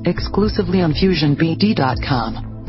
exclusively on FusionBD.com.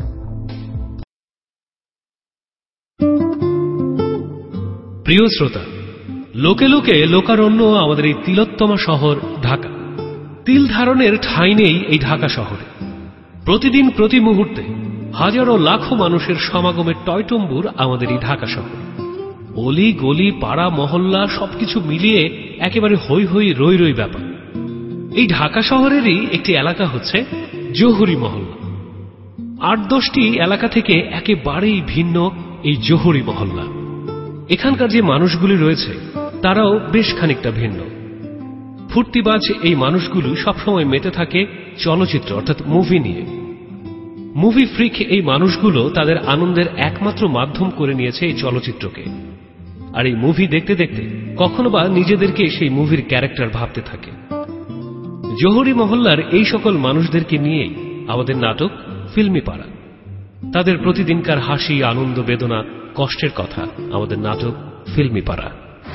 প্রিয় শ্রোতা, লোকে লোকে লোকারণ্য আমাদের এই তিলোত্তমা শহর ঢাকা। তিল ধারণের ঠাঁই নেই এই ঢাকা শহরে। প্রতিদিন প্রতি মুহূর্তে হাজারো লাখো মানুষের সমাগমের টয়টম্বুর আমাদের এই ঢাকা শহর। অলি গলি পাড়া মহল্লা সবকিছু মিলিয়ে একেবারে হই হই রই রই ব্যাপার। এই ঢাকা শহরেরই একটি এলাকা হচ্ছে জহুরি মহল্লা। ৮-১০টি এলাকা থেকে একেবারেই ভিন্ন এই জহুরি মহল্লা। এখানকার যে মানুষগুলি রয়েছে তারাও বেশ খানিকটা ভিন্ন। ফুর্তিবাজ এই মানুষগুলো সবসময় মেতে থাকে চলচ্চিত্র অর্থাৎ মুভি নিয়ে। মুভি ফ্রিক এই মানুষগুলো তাদের আনন্দের একমাত্র মাধ্যম করে নিয়েছে এই চলচ্চিত্রকে। আর এই মুভি দেখতে দেখতে কখনো বা নিজেদেরকে সেই মুভির ক্যারেক্টার ভাবতে থাকে। জহুরি মহল্লার এই সকল মানুষদেরকে নিয়েই আমাদের নাটক ফিল্মি পাড়া। তাদের প্রতিদিনকার হাসি আনন্দ বেদনা কষ্টের কথা আমাদের নাটক ফিল্মি পাড়া।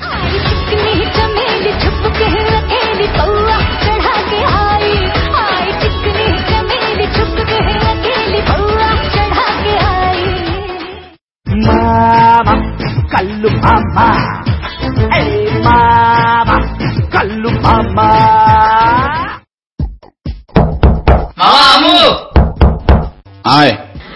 Mama, kallu mama, hey mama, kallu mama. Mama, amu. আয়।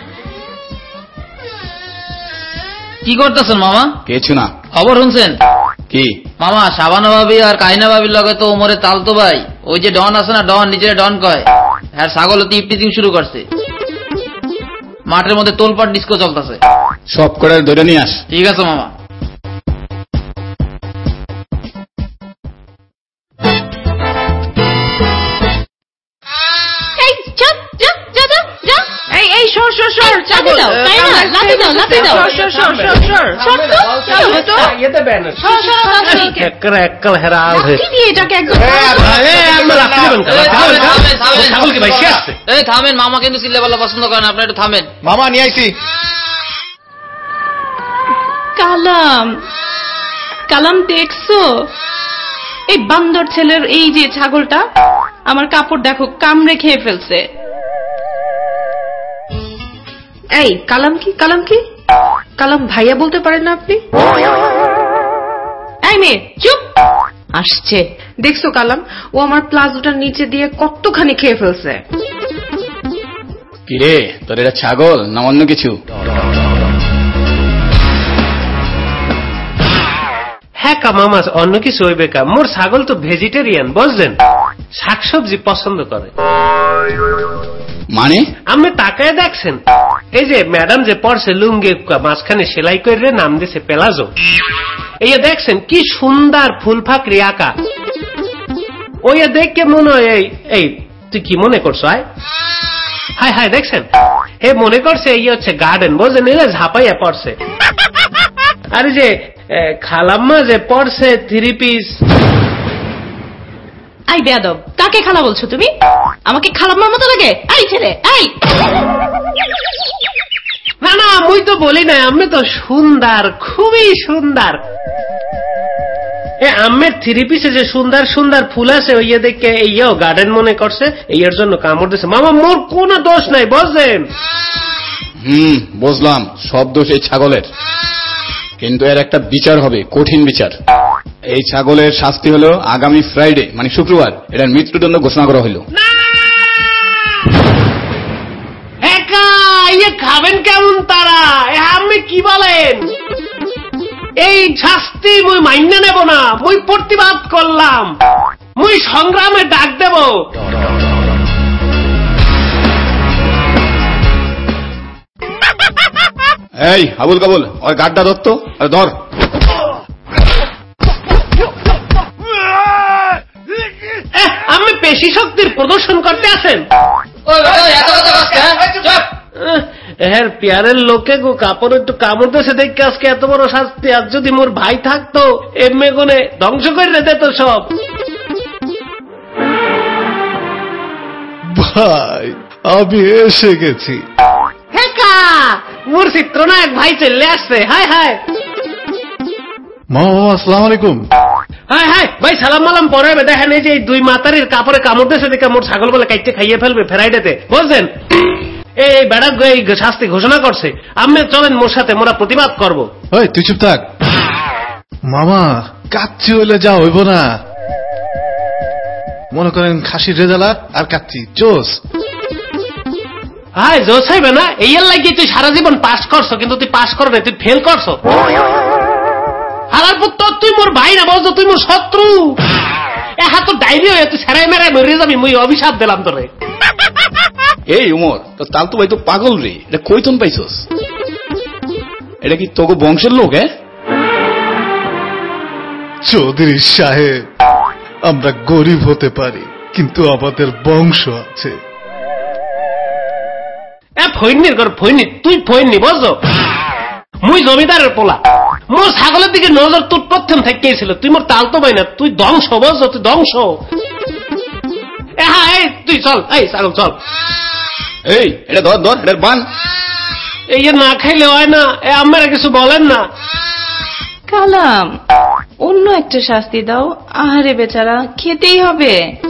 কি করতেছেন মামা? কিছু না। খবর শুনছেন? কি? মামা, শাবানা ভাবি আর কাহিনা ভাবির লগে তো ওমরে তালতো ভাই, ওই যে ডন আছে না, ডন নিজের ডন কয়, হ্যাঁ ছাগল টিপটিং শুরু করছে। মাঠের মধ্যে তোলপাট ডিস্কো চলতেছে। সব করে ধরে নিয়ে আস। ঠিক আছে মামা। থামেন মামা, কিন্তু চিল্লাপাল্লা পছন্দ করেন, আপনি একটু থামেন। মামা নিয়ে আইছি। কালাম, কালাম দেখছো এই বান্দর ছেলের এই যে ছাগলটা আমার কাপড় দেখো কামড়ে খেয়ে ফেলছে। এই কালাম কি, কালাম কি, কালাম ভাইয়া বলতে পারেন না আপনি? এই মেয়ে চুপ। আসছে দেখছো কালাম, ও আমার প্লাজোটার নিচে দিয়ে কতখানি খেয়ে ফেলছে। কি রে, তোর এটা ছাগল না অন্য কিছু? হ্যাঁ মামা, অন্য কিছু হইবে কা? মোর ছাগল তো ভেজিটেরিয়ান, বুঝলেন, শাকসবজি পছন্দ করে। মানে? আপনি তাকায় দেখছেন, এই যে ম্যাডাম যে পড়ছে লুঙ্গি মাঝখানে সেলাই করে নাম দিছে পেলাজো, এই দেখছেন কি সুন্দর ফুল ফাকরি আঁকা। ওই দেখে মনে হয় এই তুই কি মনে করছো? হাই হাই দেখছেন, হে মনে করছে এই হচ্ছে গার্ডেন, বুঝলেন, এরা ঝাপাইয়া পড়ছে। আর যে খালাম্মা যে পড়ছে 3 পিস। আই বেয়াদব, কাকে খালা বলছো তুমি? আমাকে খালাম্মার মতো লাগে? আই ছেলে আই। না না, মুই তো বলি না, আমি তো সুন্দর, খুবই সুন্দর। আমের 3 পিসে যে সুন্দর সুন্দর ফুল আছে ওই দেখে এইও গার্ডেন মনে করছে, এর জন্য কামড় দিছে। মামা মোর কোনো দোষ নাই, বুঝলেন? বুঝলাম, সব দোষ এই ছাগলের, কিন্তু এর একটা বিচার হবে, কঠিন বিচার। এই ছাগলের শাস্তি হলো আগামী ফ্রাইডে মানে শুক্রবার এটার মৃত্যুদণ্ড ঘোষণা করা হলো। খাবেন কেমন তারা? আপনি কি বলেন? এই শাস্তি মুই মাইনা নেব না, মুই প্রতিবাদ করলাম, মুই সংগ্রামে ডাক দেব। এই আবুল কাবুল, ওই গাড্ডা ধরতো, ধর। আমি পেশি শক্তির প্রদর্শন করতে আসেন? হ্যাঁ, পিয়ারের লোকে গো কাপড় একটু কামড়তেছে দেখে আজকে এত বড় শাস্তি। আর যদি মোর ভাই থাকতো এমনি গুনে ধ্বংস করে দিত সব। ভাই আমি এসে গেছি। হ্যাঁ, মোর চিত্রনায়ক ভাই চলে আসছে। হায় হায়। মামা আসসালামু আলাইকুম। হ্যাঁ হ্যাঁ ভাই, সালাম মালাম পরে দেখেন এই যে দুই মাতারির কাপড়ে কামড় দিয়েছে দেখে মোর ছাগল বলে কাইটে খাইয়ে ফেলবে ফ্রাইডেতে, বুঝছেন? এই বেড়া এই শাস্তি ঘোষণা করছে। আপনি চলেন মোর সাথে, মোরা প্রতিবাদ করব। ওই তুই চুপ থাক মামা, কাচ্চি হইলে যা হইব না। মনে করেন খাসির রেজালা আর কাচ্চি জোস। হ্যাঁ জোস হইবে না, এইয়ার লাগি তুই সারা জীবন পাস করছো, কিন্তু তুই পাস করো না, তুই ফেল করছো। হালার পুত্র তুই মোর ভাই না, বলতো তুই মোর শত্রু। হাত ডাইরি হয়ে তুই সেরাই মেরাই মরে যাবি, মুই অভিশাপ দিলাম তোরে। এই উমর, তো তালতু ভাই তো পাগল রে, এটা কইতন পাইছস? এটা কি তোকে বংশের লোক? চৌধুরী সাহেব, আমরা গরিব হতে পারি, কিন্তু আমাদের বংশ আছে। ফৈনির ঘর ফৈনি, তুই ফৈনি বুঝছো? মুই জমিদারের পোলা, মোর ছাগলের দিকে নজর তোর প্রথম থেকেছিল। তুই মোর তালতো ভাই না, তুই ধ্বংস বুঝছো, তুই ধ্বংস। হ্যাঁ এই তুই চল, এই ছাগল চল। এই এটা ধর ধর, এটা বান। এই না খাইলে হয় না, আপনারা কিছু বলেন না। কালাম, অন্য একটা শাস্তি দাও। আহারে বেচারা, খেতেই হবে।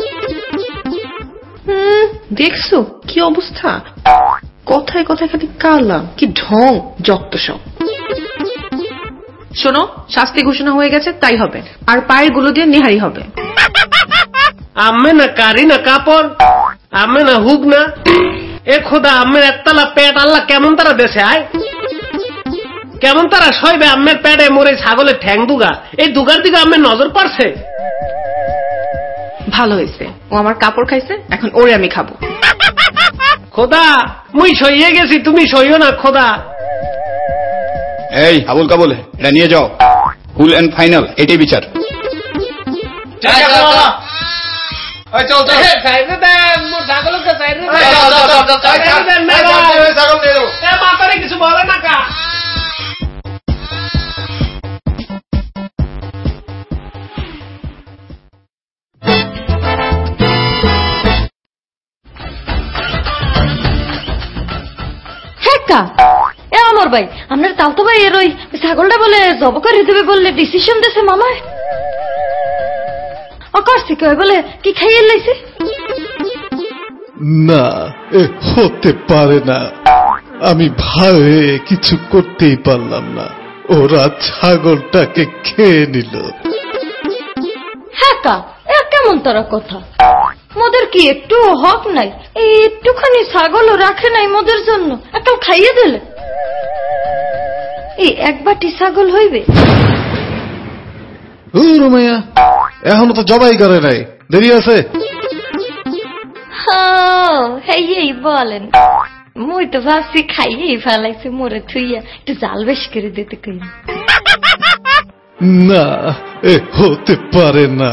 দেখছো কি অবস্থা? কথায় কথায় খালি কালাম, কি ঢং, যত সব। শোনো, শাস্তি ঘোষণা হয়ে গেছে, তাই হবে। আর পায়ের গুলো দিয়ে নেহারি হবে। আমি না কারি না কাপড়, আমি না হুক না। এ খোদা, আমের একতলা পেট আল্লাহ কেমন তারা দেশে আয়, কেমন তারা সইবে আমের পেটে মোরে ছাগলের ঠ্যাং দুগা। এই দুগার দিকে আমের নজর পড়ছে। ভালো হয়েছে, ও আমার কাপড় খাইছে, এখন ওরে আমি খাবো। খোদা, মুই সইয়ে গেছি, তুমি সইও না খোদা। এই আবুল কাবুল, এটা নিয়ে যাও, ফুল এন্ড ফাইনাল, এটাই বিচার। কিছু বলে না কা? এ আমার ভাই, আপনার তালতো ভাই এর ওই ছাগলটা বলে জব করে দেবে বললে ডিসিশন দিয়েছে মামায়। করছি কয় বলে কি খাইয়ে লাইছে? না, এ হতে পারে না। আমি ভয়ে কিছু করতেই পারলাম না, ওরা ছাগলটাকে খেয়ে নিল। হ্যাঁ কা, এ কেমন তারা কথা? মোদের কি একটু হক নাই? এই একটুখানি ছাগলও রাখে নাই মোদের জন্য, একটা খাইয়ে দিলে। এই এক বাটি ছাগল হইবে? রুমাইয়া, এখনো তো জবাই করে নাই, দেরি আছে। এই বলেন, মুই তো ভাবছি খাইয়েই ফেলাইছে মোরে থুইয়া, একটু জাল বেশ করে দিতে কই। না, এ হতে পারে না।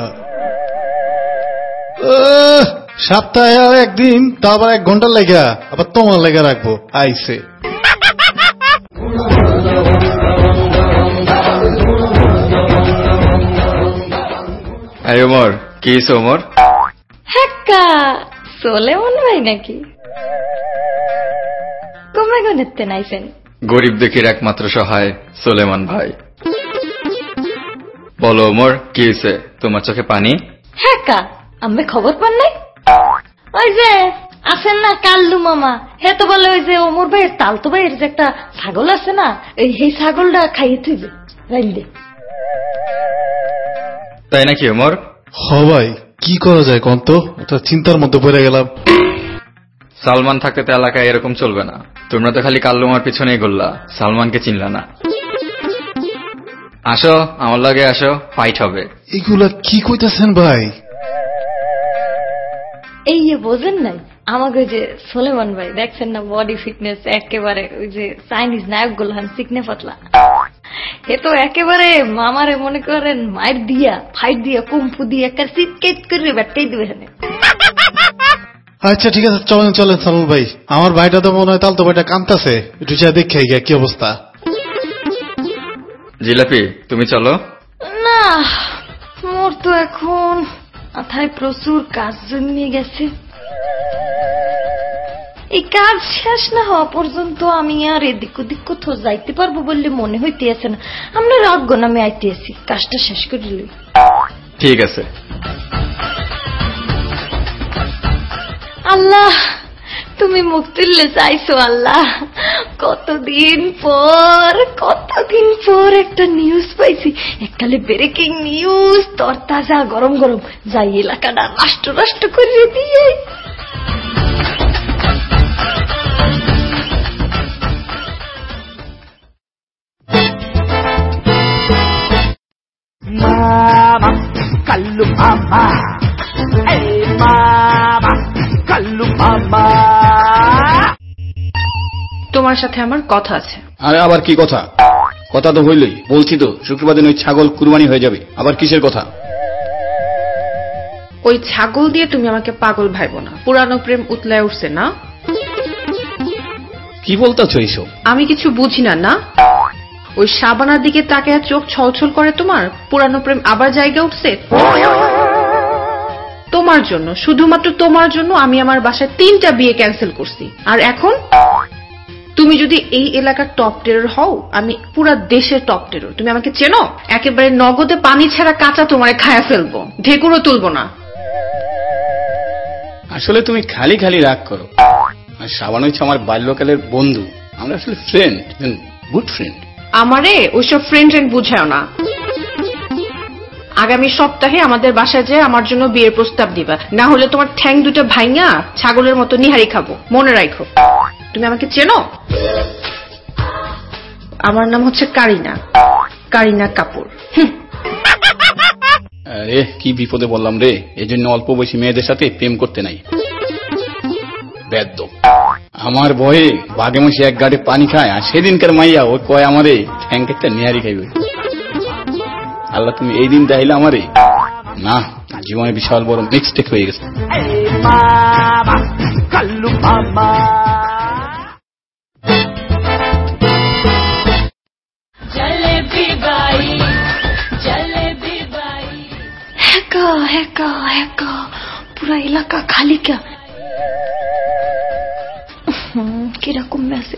সপ্তাহে আর একদিন, তা আবার 1 ঘন্টা লেগা, আবার তোমার লেগা রাখবো আইসে। আরে ওমর, কি হইছে ওমর? হ্যাঁ, সোলেমন ভাই নাকি? কমে গনেতে নাইছেন? গরিব দুঃখীর একমাত্র সহায় সোলেমান ভাই। বলো ওমর, কি হইছে? তোমার চোখে পানি? হ্যাঁ, আমি খবর পান নাই? ওই যে আছেন না কাল্লু মামা, হে তো বলে ওই যে ওমর ভাইয়ের তালতো ভাইয়ের যে একটা ছাগল আছে না, এই ছাগলটা খাইয়ে তুইবে রাইলে। তাই নাকি ওমর? ভাই, কি করা যায় কন্ত? এটা চিন্তার মধ্যে পড়ে গেলাম। সালমান থাকতে তো এলাকায় এরকম চলবে না। তোমরা তো খালি কাল্লুমার পিছনেই ঘুরলা, সালমানকে চিনলা না। আসো আমার লগে, আসো, ফাইট হবে। এগুলা কি কইতেছেন ভাই? এই যে বোঝেন নাই, আমাকে যে সোলেমান ভাই দেখছেন না, বডি ফিটনেস একেবারে ওই যে চাইনিজ নায়ক গুলো চিকনে পাতলা। এ তো একেবারে মামারে মনে করেন মায়ের দিয়া ফাইট দিয়া কুম্ফু দিয়ে একটা চিটকেট করে ব্যাটকাই দিবে। আচ্ছা ঠিক আছে, চলেন চলেন সালুল ভাই। আমার ভাইটা তো মনে হয় তালতো ভাইটা কাঁদতেছে, একটু যা দেখে গিয়া কি অবস্থা। জিলাপি, তুমি চলো। না, মোর তো এখন মাথায় প্রচুর কাজ জন্মিয়ে গেছে। এই কাজ শেষ না হওয়া পর্যন্ত আমি আর এদিক ওদিক কোথাও যাইতে পারবো বললে মনে হইতে আছে না। আমরা রাখবো না, আমি আইতে আছি, কাজটা শেষ করে লই। ঠিক আছে। আল্লাহ, তুমি মুক্তিলে চাইছো আল্লাহ। কতদিন পর একটা নিউজ পাইছি, এককালে ব্রেকিং নিউজ, তরতাজা গরম গরম, যাই এলাকাটা রাষ্ট্র করে দিয়ে। Mama, kallu mama. Hey mama, kallu mama. তোমার সাথে আমার কথা আছে। আরে আবার কি কথা? কথা তো হইলই, বলছি তো শুক্রবার দিন ওই ছাগল কুরবানি হয়ে যাবে, আবার কিসের কথা? ওই ছাগল দিয়ে তুমি আমাকে পাগল ভাইবো না, পুরানো প্রেম উতলায় উঠছে না? কি বলতেছো এইসব? আমি কিছু বুঝি না। না, ওই শাবানার দিকে তাকিয়ে চোখ ছলছল করে তোমার, পুরানো প্রেম আবার জায়গা উঠছে? তোমার জন্য, শুধুমাত্র তোমার জন্য আমি আমার বাসায় 3টা বিয়ে ক্যান্সেল করছি। আর এখন তুমি যদি এই এলাকার টপ টেরর হও, আমি পুরা দেশের টপ টেরর। তুমি আমাকে চেনো? একেবারে নগদে পানি ছাড়া কাঁচা তোমায় খায়া ফেলবো, ঢেকুরও তুলবো না। আসলে তুমি খালি খালি রাগ করো। আর শাবান হচ্ছে আমার বাল্যকালের বন্ধু, আমরা আসলে ফ্রেন্ড, গুড ফ্রেন্ড। আমারে ওইসব ফ্রেন্ড বুঝাও না। আগামী সপ্তাহে আমাদের বাসায় যেয়ে আমার জন্য বিয়ের প্রস্তাব দিবা, না হলে তোমার ঠ্যাং দুটো ভাঙা ছাগলের মতো নিহারি খাবো, মনে রাখো। তুমি আমাকে চেনো? আমার নাম হচ্ছে কারিনা কাপুর। আরে কি বিপদে বললাম রে, এজন্য অল্প বয়সী মেয়েদের সাথে প্রেম করতে নাই। বেদ্য আমার বয়ে বাঘে মশি এক গাড়ি পানি খায়, আর সেদিনকার মাইয়া ও কয় আমারে ঠ্যাং একটা নিহারি খাইবে। আল্লাহ তুমি এই দিন দেখাইলে আমারে, না জীবনে বিশাল বড় মিস্টেক হয়ে গেছে। পুরা এলাকা খালি কা, কিরকম আছে?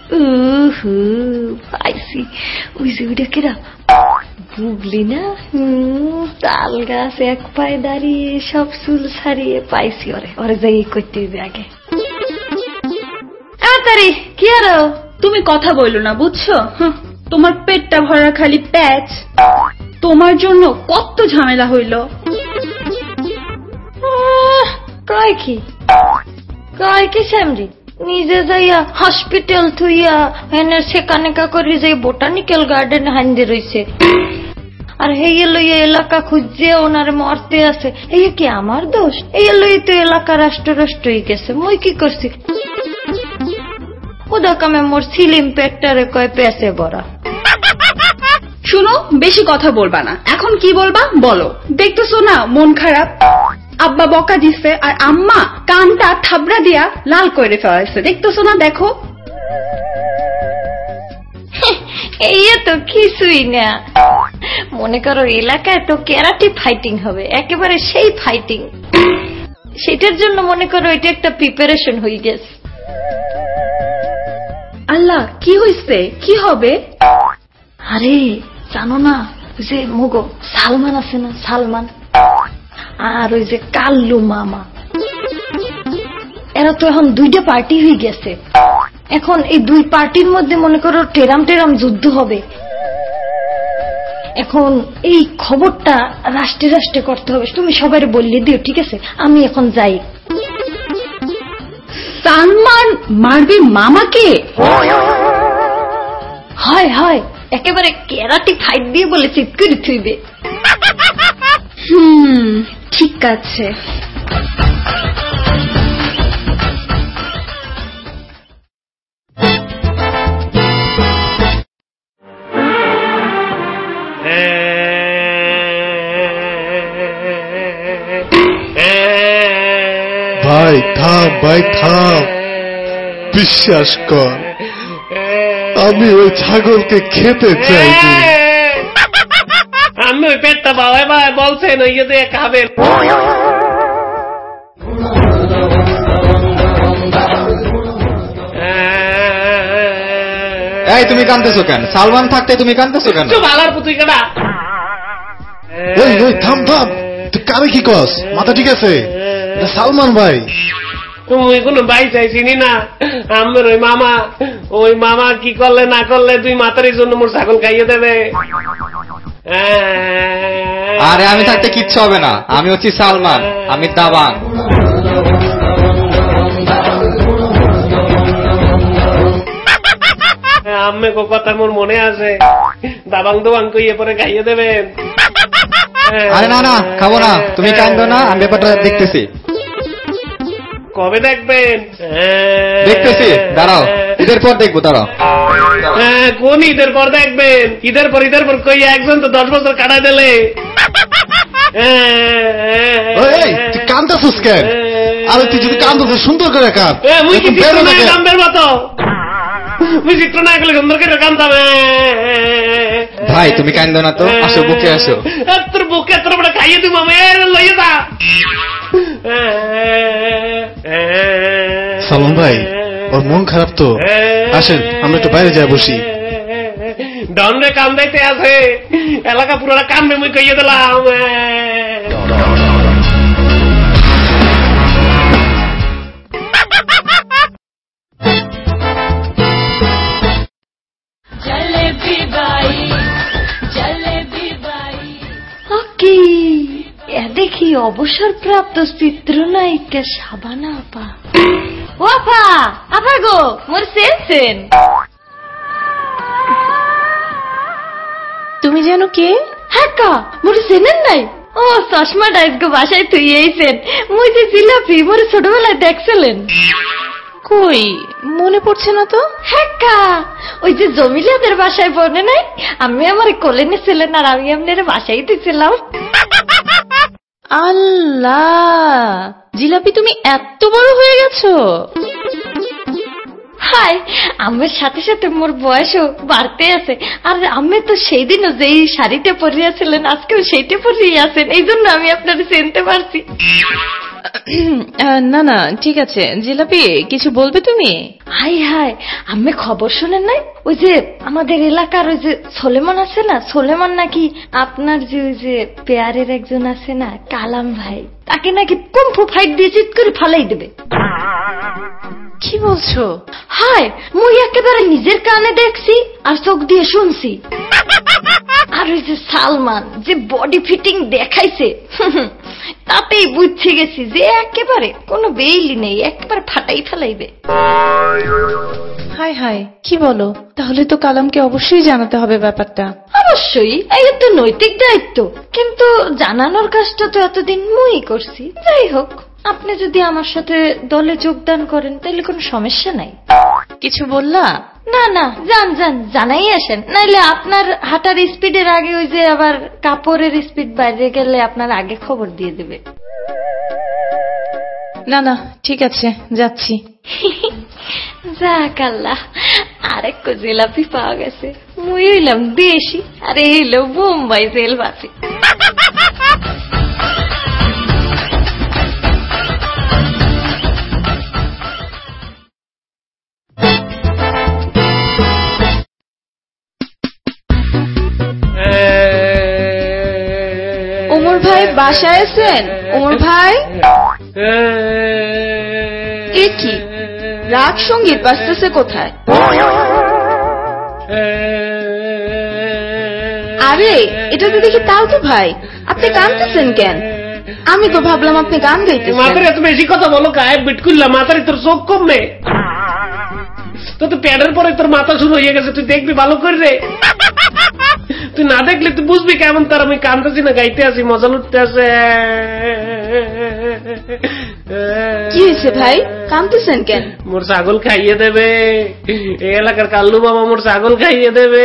পাইছি, ওই যে ওইটা কিরা বুবলি না, তাল গাছ এক পায়ে দাঁড়িয়ে সব চুল ছাড়িয়ে পাইছি। ওরে যাই করতে হবে আগে। তাড়াতাড়ি কি আরো, তুমি কথা বললো না বুঝছো? তোমার পেটটা ভরা খালি প্যাচ, তোমার জন্য কত ঝামেলা হইল। কয় কি স্যামরি নিজে যাইয়া হসপিটাল থুইয়া এনে সেখানে করি যাই বোটানিক্যাল গার্ডেনে হান্দি রইছে, আর হেয়ে লইয়া এলাকা খুঁজছে ওনারে মরতে আছে। এই কি আমার দোষ? এই লই তো এলাকা রাষ্ট্র হয়ে গেছে, মই কি করছি? ওদা কামে মোর সিলিম পেটটারে কয় পেছে বড়া। শুনো, বেশি কথা বলবা না। এখন কি বলবা বলো। দেখতেছো না মন খারাপ, আব্বা বকা দিচ্ছে, আর আম্মা কানটা থাবড়া দিয়া লাল করে ফেলাইছে। দেখতেছো না? দেখো। এই তো কিছুই না, মনে করো এলাকায় তো ক্যারাটে ফাইটিং হবে, একেবারে সেই ফাইটিং। সেটার জন্য মনে করো এটা একটা প্রিপারেশন হয়ে গেছে। আল্লাহ, কি হইছে? কি হবে? আরে জানো না, ওই যে মুগো সালমান আছে না, সালমান আর ওই যে কাল্লু মামা, এরা তো এখন 2টা পার্টি হয়ে গেছে। এখন এই 2 পার্টির মধ্যে মনে করো টেরাম যুদ্ধ হবে। এখন এই খবরটা রাষ্ট্রে করতে হবে, তুমি সবাই বললে দিও, ঠিক আছে? আমি এখন যাই। সালমান মারবে মামাকে? হয় একেবারে ক্যারাটে ফাইট দিয়ে বলে চিৎ করে থুইবে। ঠিক আছে। ভাই থাম, বিশ্বাস কর, আমি ওই ছাগলকে খেতে চাইনি। আমি ওই পেটটা বাবাই বলছেন ওই দিয়ে খাবেন। এই তুমি কাঁদতেছো কেন? সালমান থাকতে তুমি কাঁদতেছো কেন? বালার পুতুই কাটা। ওই থাম থাম, তুই কারে কি কস? মাথা ঠিক আছে? এটা সালমান ভাই। তুমি কোনো ভাই চাইছিনি না, আমার ওই মামা কি করলে না করলে তুই মাতারির জন্য মোর ছাগল খাইয়ে দেবে। আরে আমি থাকতে কিচ্ছু হবে না, আমি হচ্ছি সালমান, আমি দাবাং। আম্মে কথা মোর মনে আছে, দাবাং দোবাং কইয়ে পরে খাইয়ে দেবেন। আরে না না, খাবো না, তুমি কাঁদো না, আমি ব্যাপারটা দেখতেছি। কবে দেখবেন? দেখতেছি, দাঁড়াও, ঈদের পর দেখবো, দাঁড়াও। কোন ঈদের পর দেখবেন? ঈদের পর কই একজন তো 10 বছর কাটাই দিলে। তুই কান্দছিস কেন? আরে তুই যদি কান্দছিস সুন্দর করে কাঁদ। মুই কি চিত্রনায়কের মতো? মুই চিত্রনায়ক হলে সুন্দর করে কান্দাম। ভাই তুমি কান্দো না তো, আসো বুকে আসো। তোর বুকে তোর বড় খাইয়ে দিব, লইয়ে যা। সালমান ভাই, ওর মন খারাপ তো, আসেন আমরা একটু বাইরে যাই বসি। ডনরে কান্দাইতে আছে, এলাকা পুরোটা কান্দে, মুই কইয়ে দিলাম। দেখি অবসরপ্রাপ্ত চিত্রনায়িকা শাবানা আপা। ও আপা, আপা গো, মোর চেনছেন? তুমি জানো কে? হ্যাঁ কা, মোর চেনেন নাই? ও চশমা ডাইস গো বাসায় থুইয়েছেন। মুই যে জিলাপি, মোর ছোটবেলায় দেখছিলেন। কই মনে পড়ছে না তো। হ্যাঁ কা, ওই যে জমিলাদের বাসায় বনে নাই, আমি আমার কোলে নিয়েছিলেন আর আমি আপনার বাসায় দিয়েছিলাম। আল্লাহ, জিলাপি তুমি এত বড় হয়ে গেছো। হাই, আমার সাথে সাথে মোর বয়সও বাড়তে আছে। আর আমি তো সেই দিনও যেই শাড়িটা পরিয়েছিলেন আজকেও সেইটা পরিয়ে আছেন, এই জন্য আমি আপনাকে চিনতে পারছি। না না ঠিক আছে, জিলাপি কিছু বলবে তুমি? হাই হাই, আমি খবর শোনেন নাই? ওই যে আমাদের এলাকার ওই যে সোলেমান আছে না, সোলেমান নাকি আপনার যে ওই যে পেয়ারের একজন আছে না, কালাম ভাই, তাকে নাকি কুম্ফু ফাইট দিয়ে চিৎ করে ফালাই দেবে। কি বলছো? হাই, মুই একেবারে নিজের কানে দেখছি আর চোখ দিয়ে শুনছি। আর ওই যে সালমান যে বডি ফিটিং দেখাইছে, তাতেই বুঝতে গেছি যে একেবারে কোনো বেইলি নেই, একেবারে ফাটাই ফেলাইবে। হাই হাই, কি বলো? তাহলে তো কালামকে অবশ্যই জানাতে হবে ব্যাপারটা। অবশ্যই, এটা তো নৈতিক দায়িত্ব, কিন্তু জানানোর কাজটা তো এতদিন মুই করছি। যাই হোক, আপনি যদি আমার সাথে দলে যোগদান করেন তাহলে কোনো সমস্যা নাই। কিছু বললা? না না, যান যান, জানাই আসেন, নাইলে আপনার হাঁটার স্পিডের আগে ওই যে আবার কাপড়ের স্পিড বাইরে গেলে আপনার আগে খবর দিয়ে দেবে। না না ঠিক আছে, যাচ্ছি। যাক আল্লাহ, আরেক জিলাপি পাওয়া গেছে। মুই হইলাম দেশি আর এই হইল বোম্বাই জেলবাসী। ওমর ভাই বাসায় আছেন? ওমর ভাই, এ কি রাগ সঙ্গীত বাজতেছে কোথায়? আরে এটা তো দেখি তালতু ভাই, আপনি কাঁদতেছেন কেন? আমি তো ভাবলাম আপনি গান গাইতেছেন। মাথারে এত বেশি কথা বলো কায় বিটকুল্লা, মাথারে তোর চোখ কমবে তো, তুই প্যাডের পরে তোর মাথা শুরু হয়ে গেছে, তুই দেখবি ভালো করে রে। তুই না দেখলে তুই বুঝবি কেমন তার আমি কাঁদতেছি না গাইতে আছি, মজা লুটতে আছে। কি হয়েছে ভাই, কাঁদতেছেন কেন? মোর ছাগল খাইয়ে দেবে, এই এলাকার কাল্লু বাবা মোর ছাগল খাইয়ে দেবে।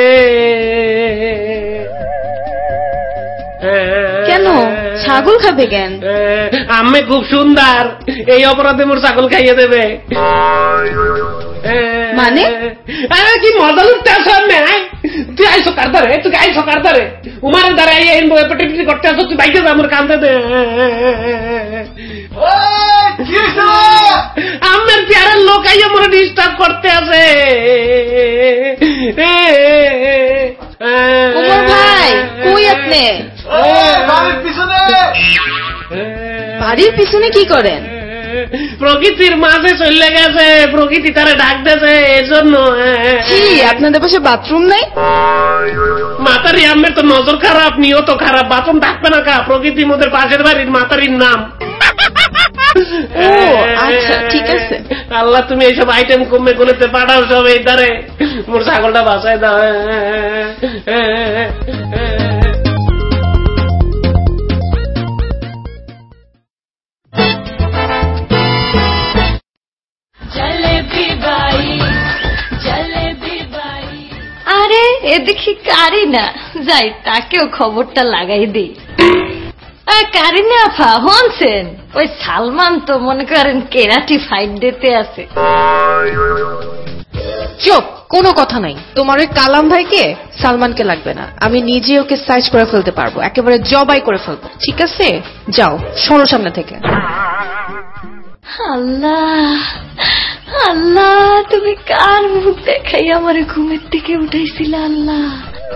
কেন ছাগল খাবে কেন? আমি খুব সুন্দর, এই অপরাধে মোর ছাগল খাইয়ে দেবে। মানে কি মজা লুটতে আস? তুই আইসো কার দ্বারে, তুই আইসো কার দ্বারে, উমারের দ্বারা পেটি করতে আসো, তুই বাইকে যা, আমার কান্দে দে। আমার প্যারের লোক আইয়া মনে ডিস্টার্ব করতে আছে। ওমর ভাই কই আপনি? গাড়ির পিছনে কি করেন? প্রকৃতির মাঝে চলে গেছে, প্রকৃতি তারে ডাক দিয়েছে, এজন্য। কি আপনাদের পাশে বাথরুম নাই? মাতারি আমের তো নজর খারাপ, নিয়ত খারাপ, বাথরুম ডাকবে না কা? প্রকৃতির মধ্যে পাশের বাড়ির মাতারির নাম। ও আচ্ছা, ঠিক আছে। আল্লাহ, তুমি এইসব আইটেম কমে গুলোতে পাঠাও সব এই ধারে, মোর ছাগলটা বাঁচাই দাও। আরে এ দেখি কারিনা, যাই তাকেও খবরটা লাগাই দিই। কারিনা আফা হনছেন, ওই সালমান তো মনে করেন কেরাটি ফাইট দিতে আছে। চুপ, কোনো কথা নাই। তোমার ওই কালাম ভাইকে সালমানকে লাগবে না, আমি নিজে ওকে সাইজ করে ফেলতে পারবো, একেবারে জবাই করে ফেলবো। ঠিক আছে, যাও সরো সামনে থেকে। আল্লাহ আল্লাহ, তুমি কার মুখ দেখাই আমার ঘুমের থেকে উঠাইছিল? আল্লাহ,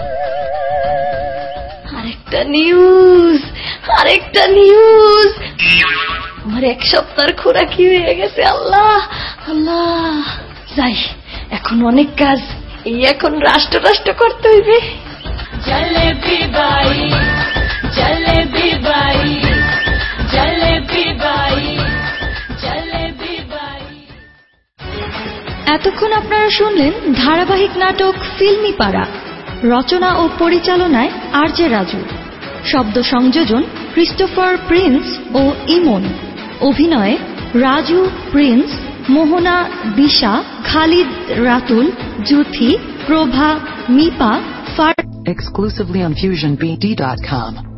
আরেকটা নিউজ, আরেকটা নিউজ। আমার এক সপ্তাহের খোরাকি হয়ে গেছে। আল্লাহ আল্লাহ, যাই, এখন অনেক কাজ, এই এখন রাষ্ট্র করতে হইবে। জলেবি বাই, জলেবি বাই, জলেবি বাই, জলেবি বাই। এতক্ষণ আপনারা শুনলেন ধারাবাহিক নাটক ফিল্মি পাড়া, রচনা ও পরিচালনায় আরজে রাজু, শব্দ সংযোজন ক্রিস্টোফার প্রিন্স ও ইমন, অভিনয়ে Raju, Prince, Mohona, Disha, Khalid, Ratul, Juthi, Prova, Mipa, Exclusively on FusionBD.com.